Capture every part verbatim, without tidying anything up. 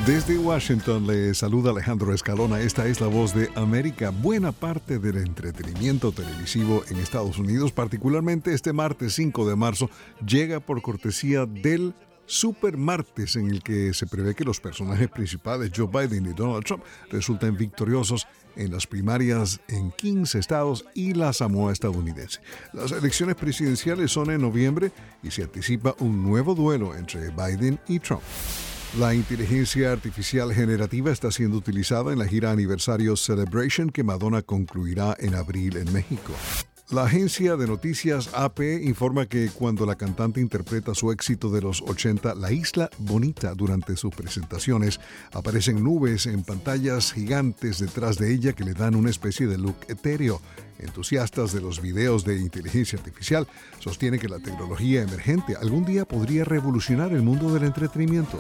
Desde Washington le saluda Alejandro Escalona. Esta es La Voz de América. Buena parte del entretenimiento televisivo en Estados Unidos, particularmente este martes cinco de marzo, llega por cortesía del Super Martes, en el que se prevé que los personajes principales, Joe Biden y Donald Trump, resulten victoriosos en las primarias en quince estados y la Samoa estadounidense. Las elecciones presidenciales son en noviembre y se anticipa un nuevo duelo entre Biden y Trump. La inteligencia artificial generativa está siendo utilizada en la gira aniversario Celebration que Madonna concluirá en abril en México. La agencia de noticias A P informa que cuando la cantante interpreta su éxito de los ochenta, La Isla Bonita, durante sus presentaciones, aparecen nubes en pantallas gigantes detrás de ella que le dan una especie de look etéreo. Entusiastas de los videos de inteligencia artificial sostienen que la tecnología emergente algún día podría revolucionar el mundo del entretenimiento.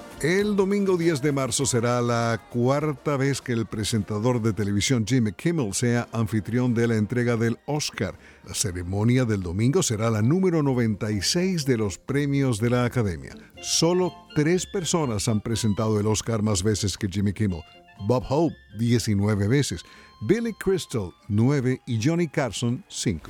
El domingo diez de marzo será la cuarta vez que el presentador de televisión Jimmy Kimmel sea anfitrión de la entrega del Oscar. La ceremonia del domingo será la número noventa y seis de los premios de la Academia. Solo tres personas han presentado el Oscar más veces que Jimmy Kimmel. Bob Hope, diecinueve veces, Billy Crystal, nueve y Johnny Carson, cinco.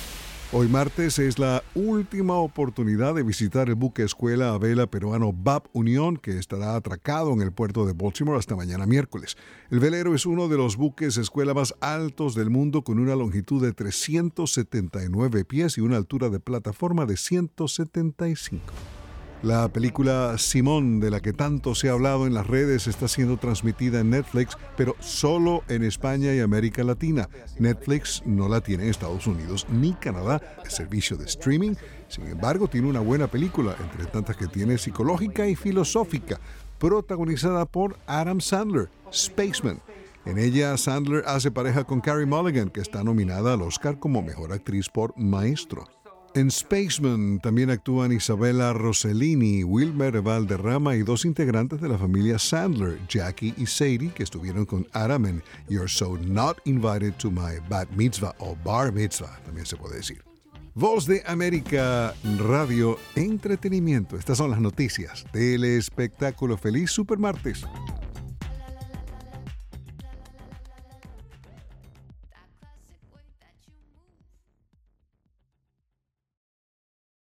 Hoy martes es la última oportunidad de visitar el buque escuela a vela peruano B A P Unión, que estará atracado en el puerto de Baltimore hasta mañana miércoles. El velero es uno de los buques escuela más altos del mundo, con una longitud de trescientos setenta y nueve pies y una altura de plataforma de ciento setenta y cinco. La película Simón, de la que tanto se ha hablado en las redes, está siendo transmitida en Netflix, pero solo en España y América Latina. Netflix no la tiene en Estados Unidos ni Canadá, el servicio de streaming. Sin embargo, tiene una buena película, entre tantas que tiene psicológica y filosófica, protagonizada por Adam Sandler, Spaceman. En ella, Sandler hace pareja con Carey Mulligan, que está nominada al Oscar como Mejor Actriz por Maestro. En Spaceman también actúan Isabella Rossellini, Wilmer Valderrama y dos integrantes de la familia Sandler, Jackie y Sadie, que estuvieron con Adam en You're So Not Invited to My Bat Mitzvah o Bar Mitzvah, también se puede decir. Voz de América Radio Entretenimiento. Estas son las noticias del espectáculo. Feliz Supermartes.